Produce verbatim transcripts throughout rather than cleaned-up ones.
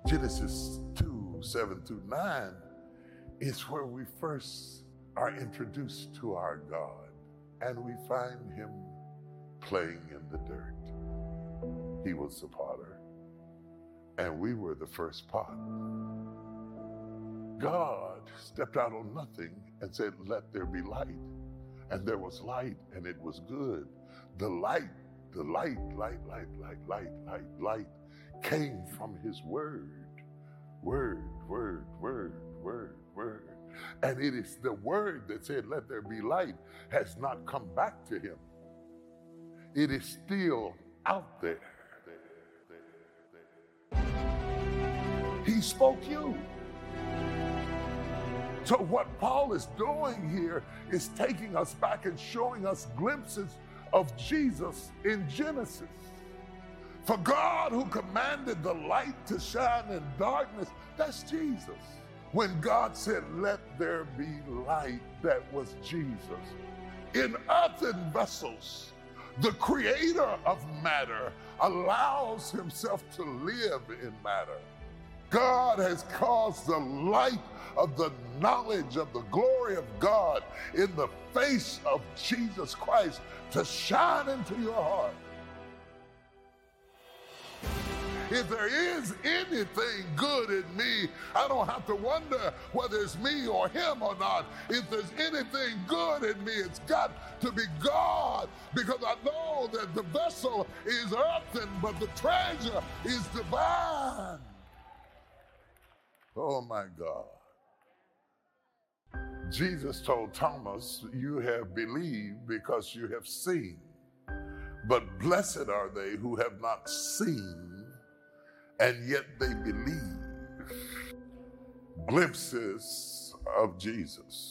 Genesis two, seven through nine is where we first are introduced to our God, and we find him playing in the dirt. He was the potter, and we were the first pot. God stepped out on nothing and said, let there be light. And there was light, and it was good. The light, the light, light, light, light, light, light, light came from his word. Word, word, word, word, word. And it is the word that said, let there be light, has not come back to him. It is still out there. He spoke you. So what Paul is doing here is taking us back and showing us glimpses of Jesus in Genesis. For God, who commanded the light to shine in darkness, that's Jesus. When God said, let there be light, that was Jesus. In earthen vessels, the creator of matter allows himself to live in matter. God has caused the light of the knowledge of the glory of God in the face of Jesus Christ to shine into your heart. If there is anything good in me, I don't have to wonder whether it's me or him or not. If there's anything good in me, it's got to be God, because I know that the vessel is earthen, but the treasure is divine. Oh my God. Jesus told Thomas, you have believed because you have seen, but blessed are they who have not seen and yet they believe. Glimpses of Jesus.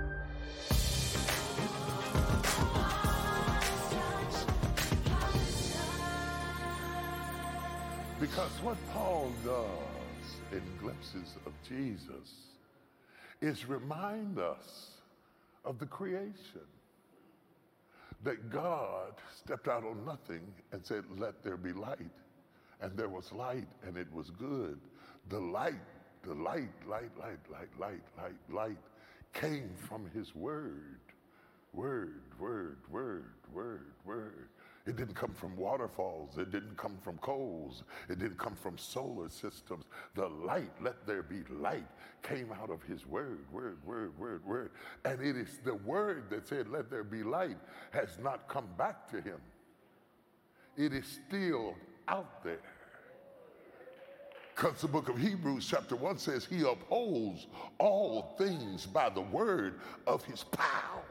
Because what Paul does in glimpses of Jesus is remind us of the creation. That God stepped out on nothing and said, let there be light. And there was light, and it was good. The light, the light, light, light, light, light, light, light came from his word. Word, word, word, word, word. It didn't come from waterfalls. It didn't come from coals. It didn't come from solar systems. The light, let there be light, came out of his word, word, word, word, word. And it is the word that said, let there be light, has not come back to him. It is still out there. Because the book of Hebrews chapter one says he upholds all things by the word of his power.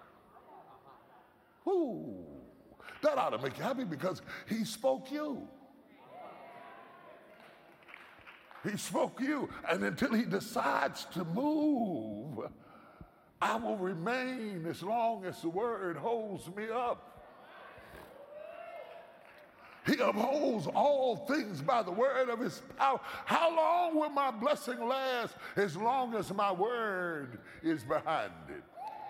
Woo. That ought to make you happy, because he spoke you. He spoke you. And until he decides to move, I will remain as long as the word holds me up. He upholds all things by the word of his power. How long will my blessing last? As long as my word is behind it.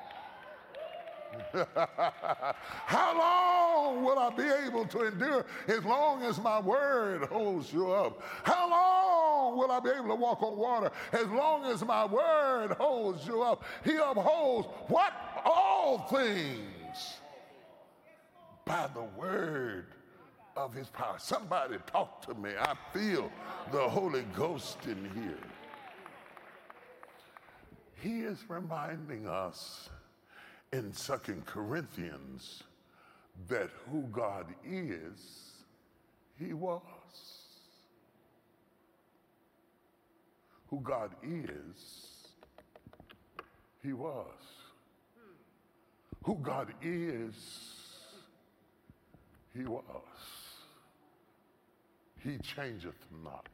How long will I be able to endure? As long as my word holds you up. How long will I be able to walk on water? As long as my word holds you up. He upholds what? All things by the word of his power. Somebody talk to me. I feel the Holy Ghost in here. He is reminding us in Second Corinthians that who God is, he was. Who God is, he was. Who God is, he was. He changeth not.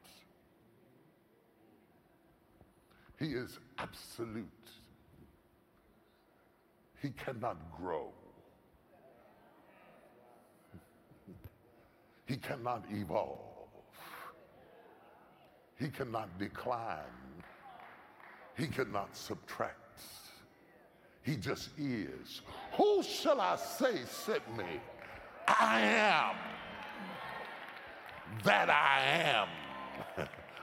He is absolute. He cannot grow. He cannot evolve. He cannot decline. He cannot subtract. He just is. Who shall I say sent me? I am that I am.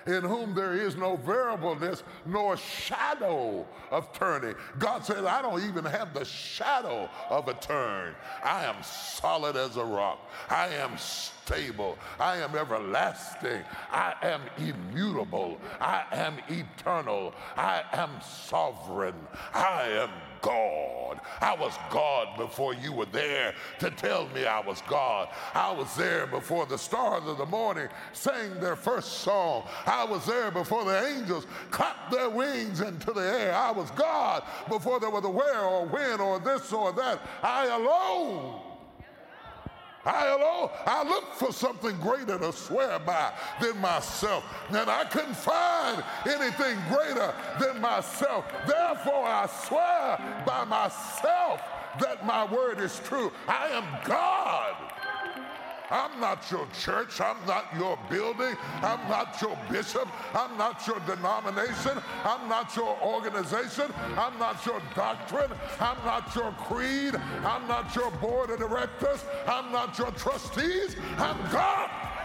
in whom there is no variableness nor shadow of turning. God says, I don't even have the shadow of a turn. I am solid as a rock. I am stable. I am everlasting. I am immutable. I am eternal. I am sovereign. I am God. I was God before you were there to tell me I was God. I was there before the stars of the morning sang their first song. I was there before the angels clapped their wings into the air. I was God before there was a where or when or this or that. I alone I alone, I looked for something greater to swear by than myself, and I couldn't find anything greater than myself. Therefore, I swear by myself that my word is true. I am God. I'm not your church. I'm not your building. I'm not your bishop. I'm not your denomination. I'm not your organization. I'm not your doctrine. I'm not your creed. I'm not your board of directors. I'm not your trustees. I'm God.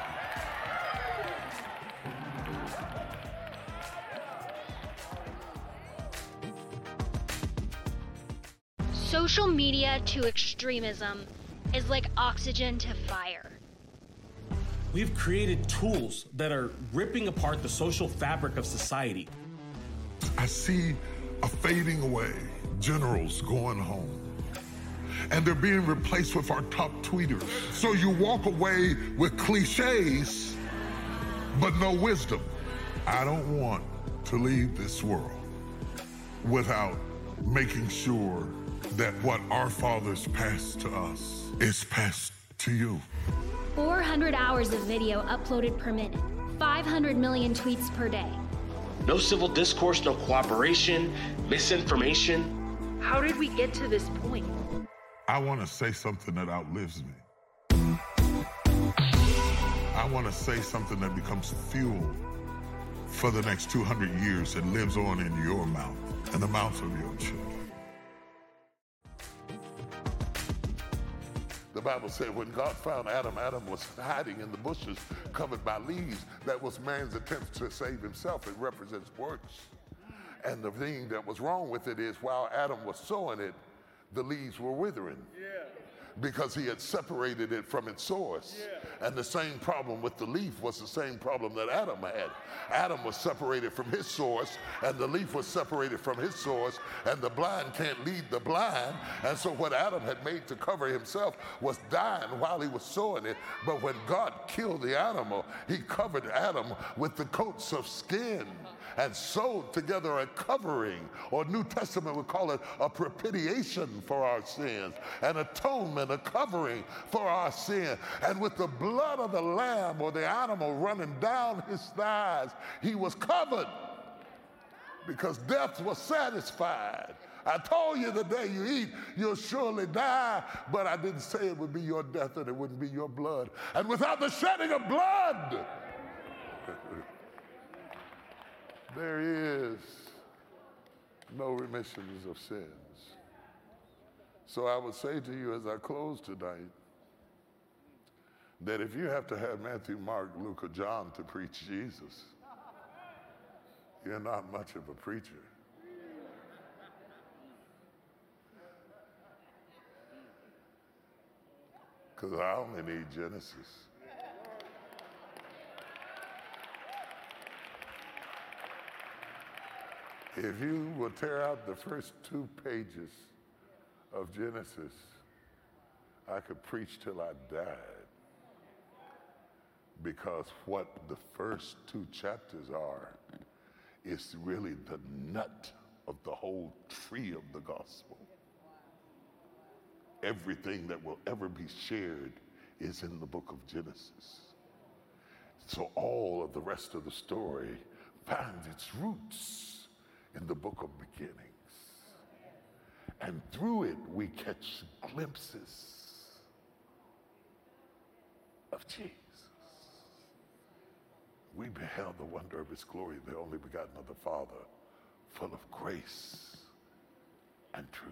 Social media to extremism is like oxygen to fire. We've created tools that are ripping apart the social fabric of society. I see a fading away, generals going home, and they're being replaced with our top tweeters. So you walk away with cliches, but no wisdom. I don't want to leave this world without making sure that what our fathers passed to us is passed to you. four hundred hours of video uploaded per minute, five hundred million tweets per day. No civil discourse, no cooperation, misinformation. How did we get to this point? I want to say something that outlives me. I want to say something that becomes fuel for the next two hundred years and lives on in your mouth and the mouths of your children. The Bible said when God found Adam, Adam was hiding in the bushes covered by leaves. That was man's attempt to save himself. It represents works. And the thing that was wrong with it is while Adam was sowing it, the leaves were withering. Yeah. Because he had separated it from its source. Yeah. And the same problem with the leaf was the same problem that Adam had. Adam was separated from his source, and the leaf was separated from his source, and the blind can't lead the blind. And so what Adam had made to cover himself was dying while he was sowing it. But when God killed the animal, he covered Adam with the coats of skin and sewed together a covering, or New Testament would call it a propitiation for our sins, an atonement, a covering for our sin. And with the blood of the lamb or the animal running down his thighs, he was covered because death was satisfied. I told you the day you eat, you'll surely die, but I didn't say it would be your death and it wouldn't be your blood. And without the shedding of blood, there is no remissions of sins. So I would say to you as I close tonight, that if you have to have Matthew, Mark, Luke, or John to preach Jesus, you're not much of a preacher. Because I only need Genesis. If you will tear out the first two pages of Genesis, I could preach till I died. Because what the first two chapters are is really the nut of the whole tree of the gospel. Everything that will ever be shared is in the book of Genesis. So all of the rest of the story finds its roots in the book of beginnings. And through it, we catch glimpses of Jesus. We beheld the wonder of his glory, the only begotten of the Father, full of grace and truth.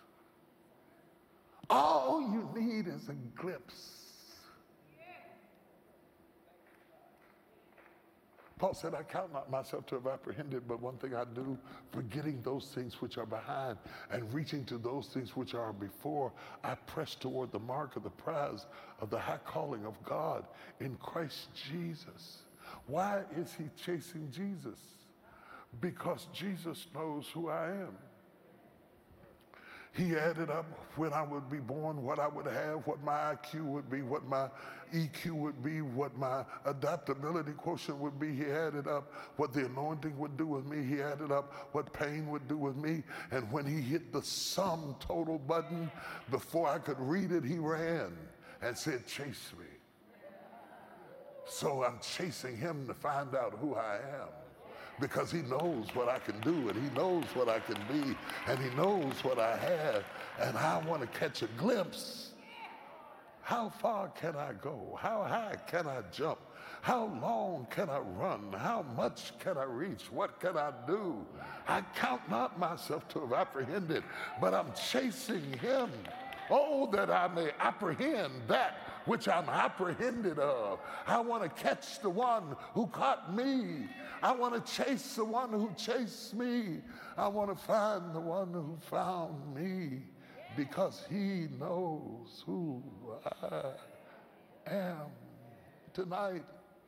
All you need is a glimpse. Paul said, I count not myself to have apprehended, but one thing I do, forgetting those things which are behind and reaching to those things which are before, I press toward the mark of the prize of the high calling of God in Christ Jesus. Why is he chasing Jesus? Because Jesus knows who I am. He added up when I would be born, what I would have, what my I Q would be, what my E Q would be, what my adaptability quotient would be. He added up what the anointing would do with me. He added up what pain would do with me. And when he hit the sum total button, before I could read it, he ran and said, chase me. So I'm chasing him to find out who I am, because he knows what I can do, and he knows what I can be, and he knows what I have, and I want to catch a glimpse. How far can I go? How high can I jump? How long can I run? How much can I reach? What can I do? I count not myself to have apprehended, but I'm chasing him. Oh, that I may apprehend that which I'm apprehended of. I want to catch the one who caught me. I want to chase the one who chased me. I want to find the one who found me, because he knows who I am. Tonight,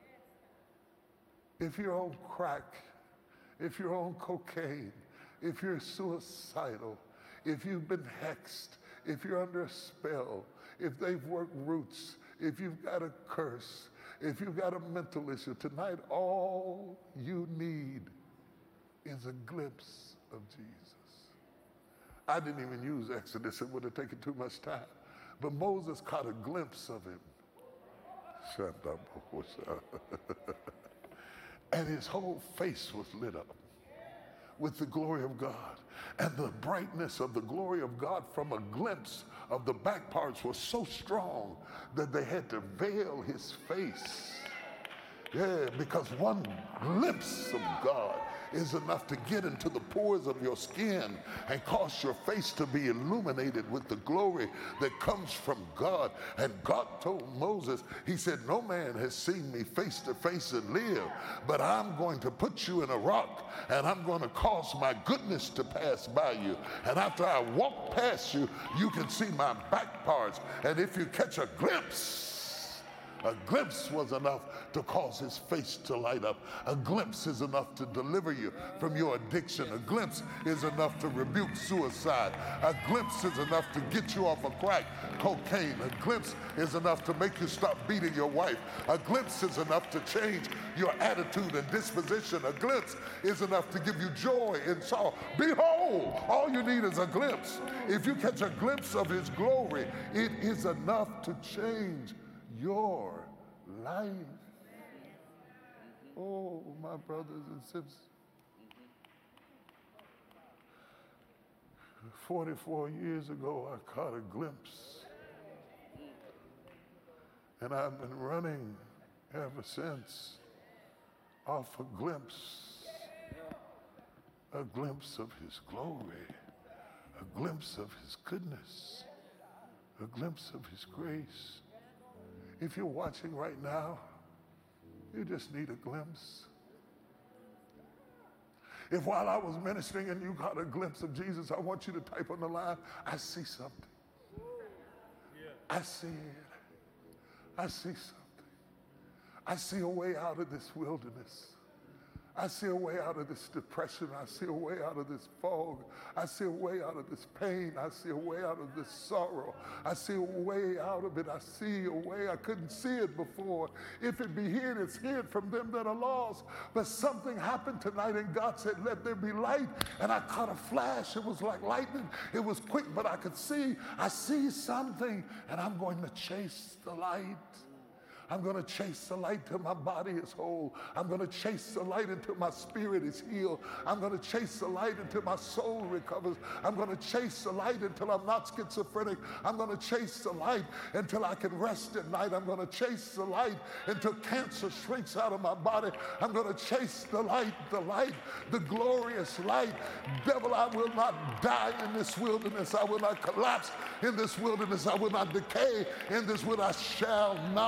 if you're on crack, if you're on cocaine, if you're suicidal, if you've been hexed, if you're under a spell, if they've worked roots, if you've got a curse, if you've got a mental issue, tonight all you need is a glimpse of Jesus. I didn't even use Exodus. It would have taken too much time. But Moses caught a glimpse of him. Shut up. And his whole face was lit up with the glory of God. And the brightness of the glory of God from a glimpse of the back parts was so strong that they had to veil his face. Yeah, because one glimpse of God is enough to get into the pores of your skin and cause your face to be illuminated with the glory that comes from God. And God told Moses, he said, no man has seen me face to face and live, but I'm going to put you in a rock, and I'm going to cause my goodness to pass by you. And after I walk past you, you can see my back parts. And if you catch a glimpse, a glimpse was enough to cause his face to light up. A glimpse is enough to deliver you from your addiction. A glimpse is enough to rebuke suicide. A glimpse is enough to get you off of crack cocaine. A glimpse is enough to make you stop beating your wife. A glimpse is enough to change your attitude and disposition. A glimpse is enough to give you joy and sorrow. Behold, all you need is a glimpse. If you catch a glimpse of his glory, it is enough to change your life. Oh, my brothers and sisters. forty-four years ago, I caught a glimpse. And I've been running ever since off a glimpse. A glimpse of his glory. A glimpse of his goodness. A glimpse of his grace. If you're watching right now, you just need a glimpse. If while I was ministering and you got a glimpse of Jesus, I want you to type on the line, I see something. I see it. I see something. I see a way out of this wilderness. I see a way out of this depression. I see a way out of this fog. I see a way out of this pain. I see a way out of this sorrow. I see a way out of it. I see a way I couldn't see it before. If it be hid, it's hid from them that are lost. But something happened tonight, and God said, let there be light. And I caught a flash. It was like lightning. It was quick, but I could see. I see something, and I'm going to chase the light. I'm going to chase the light till my body is whole. I'm going to chase the light until my spirit is healed. I'm going to chase the light until my soul recovers. I'm going to chase the light until I'm not schizophrenic. I'm going to chase the light until I can rest at night. I'm going to chase the light until cancer shrinks out of my body. I'm going to chase the light, the light, the glorious light. Devil, I will not die in this wilderness. I will not collapse in this wilderness. I will not decay in this wilderness. I shall not die.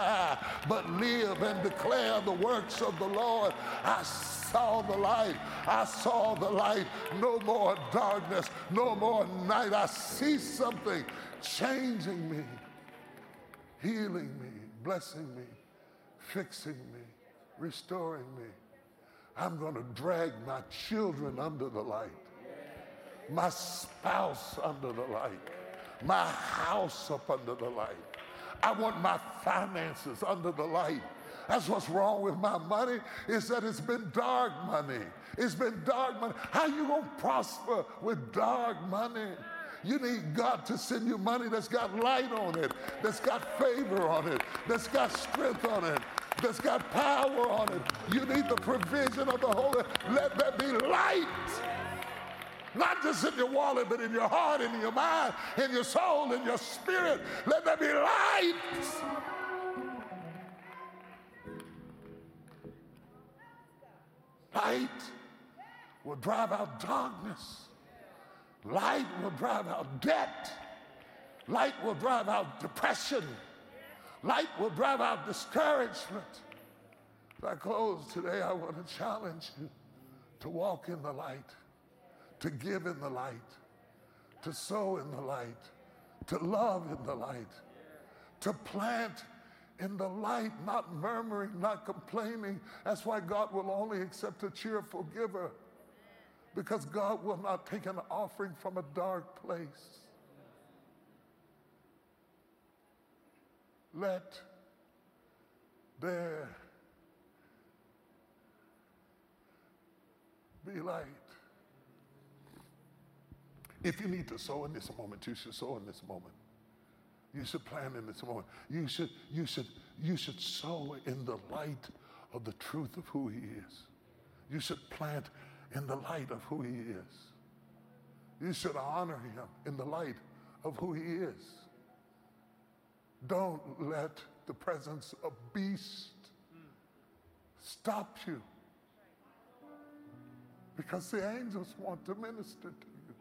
die, but live and declare the works of the Lord. I saw the light. I saw the light. No more darkness. No more night. I see something changing me, healing me, blessing me, fixing me, restoring me. I'm going to drag my children under the light, my spouse under the light, my house up under the light. I want my finances under the light. That's what's wrong with my money, is that it's been dark money. It's been dark money. How you going to prosper with dark money? You need God to send you money that's got light on it, that's got favor on it, that's got strength on it, that's got power on it. You need the provision of the Holy. Let there be light. Not just in your wallet, but in your heart, in your mind, in your soul, in your spirit. Let there be light. Light will drive out darkness. Light will drive out debt. Light will drive out depression. Light will drive out discouragement. As I close today, I want to challenge you to walk in the light, to give in the light, to sow in the light, to love in the light, to plant in the light, not murmuring, not complaining. That's why God will only accept a cheerful giver, because God will not take an offering from a dark place. Let there be light. If you need to sow in this moment, you should sow in this moment. You should plan in this moment. You should, you should, you should sow in the light of the truth of who he is. You should plant in the light of who he is. You should honor him in the light of who he is. Don't let the presence of beast stop you, because the angels want to minister to you.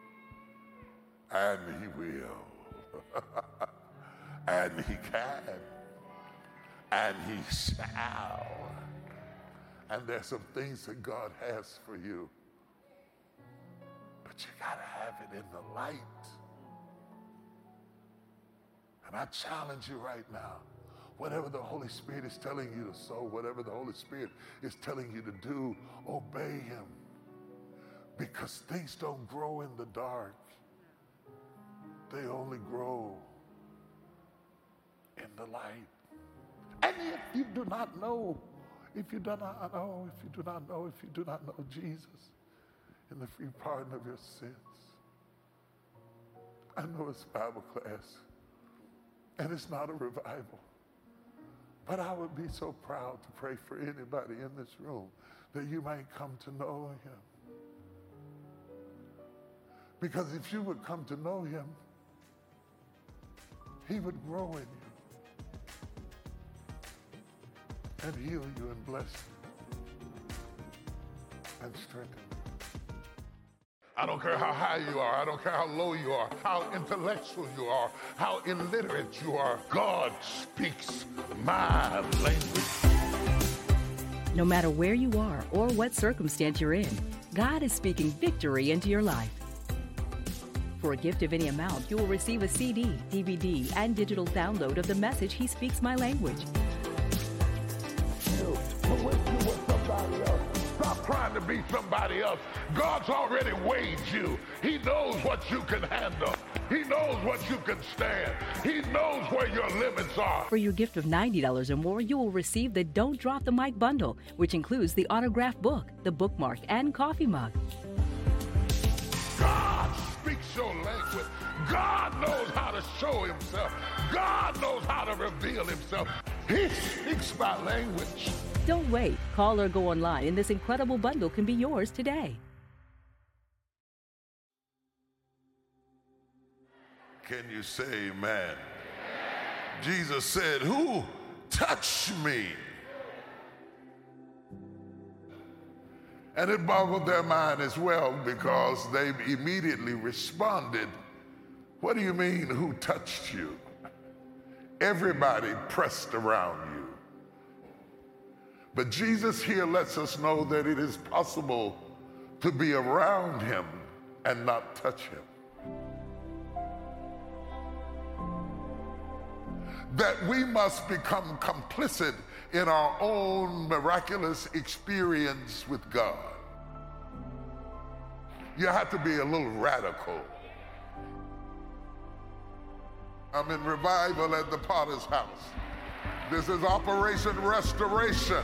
And he will. And he can. And he shall. And there's some things that God has for you, but you gotta have it in the light. And I challenge you right now, whatever the Holy Spirit is telling you to sow, whatever the Holy Spirit is telling you to do, obey him. Because things don't grow in the dark. They only grow in the light. And if you do not know, if you do not know, if you do not know, if you do not know Jesus in the free pardon of your sins, I know it's Bible class, and it's not a revival. But I would be so proud to pray for anybody in this room that you might come to know him. Because if you would come to know him, he would grow in you and heal you and bless you and strengthen you. I don't care how high you are. I don't care how low you are, how intellectual you are, how illiterate you are. God speaks my language. No matter where you are or what circumstance you're in, God is speaking victory into your life. For a gift of any amount, you will receive a C D, D V D, and digital download of the message, He Speaks My Language. Stop trying to be somebody else. God's already weighed you. He knows what you can handle. He knows what you can stand. He knows where your limits are. For your gift of ninety dollars or more, you will receive the Don't Drop the Mic bundle, which includes the autographed book, the bookmark, and coffee mug. God speaks your language. God knows how to show himself. God knows how to reveal himself. He speaks my language. Don't wait. Call or go online, and this incredible bundle can be yours today. Can you say amen? Jesus said, "Who touched me?" And it boggled their mind as well, because they immediately responded, "What do you mean, who touched you?" everybody pressed around you. But Jesus here lets us know that it is possible to be around him and not touch him. That we must become complicit in our own miraculous experience with God. You have to be a little radical. I'm in revival at the Potter's House. This is Operation Restoration.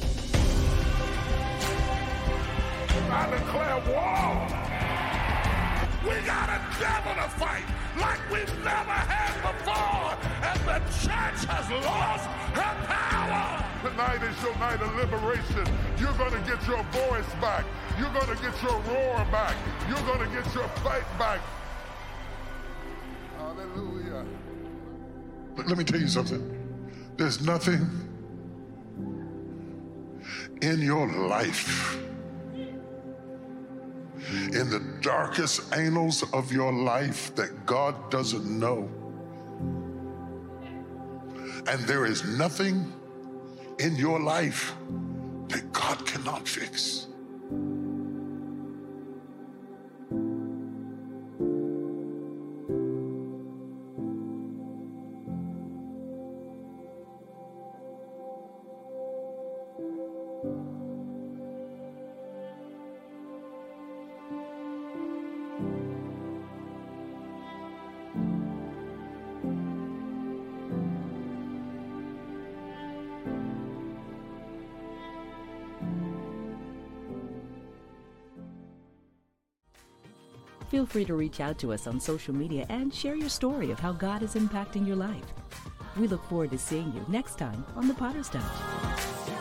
I declare war. We got a devil to fight like we've never had before, and the church has lost her power. Tonight is your night of liberation. You're going to get your voice back. You're going to get your roar back. You're going to get your fight back. Hallelujah. But let me tell you something. There's nothing in your life, in the darkest annals of your life, that God doesn't know. And there is nothing in your life that God cannot fix. Feel free to reach out to us on social media and share your story of how God is impacting your life. We look forward to seeing you next time on The Potter's Touch.